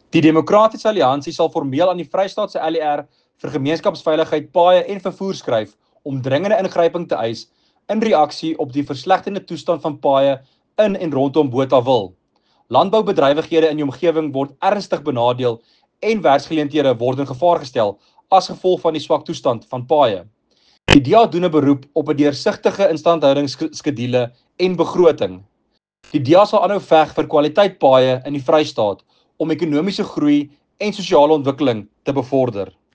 Die Demokratiese Alliansie sal formeel aan die Vrystaatse LER vir gemeenskapsveiligheid, paaie en vervoer skryf om dringende ingryping te eis in reaksie op die verslegtende toestand van paaie in en rondom Botawil. Landboubedrywighede in die omgewing word ernstig benadeel en werksgeleenthede word in gevaar gestel as gevolg van die swak toestand van paaie. Die DA doen 'n beroep op 'n deursigtige instandhoudingsskedule en begroting. Die DA sal aanhou veg vir kwaliteit paaie in die Vrystaat om ekonomiese groei en sosiale ontwikkeling te bevorder.